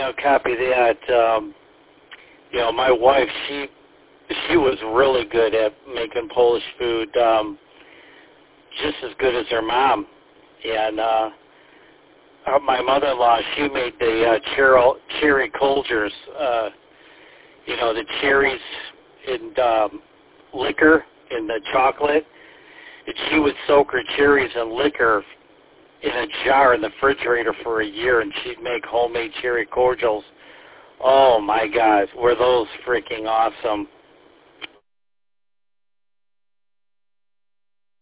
copy that. My wife, she was really good at making Polish food, just as good as her mom. And my mother-in-law, she made the cherry Colgers, the cherries and liquor in the chocolate. And she would soak her cherries in liquor in a jar in the refrigerator for a year, and she'd make homemade cherry cordials. Oh, my God, were those freaking awesome.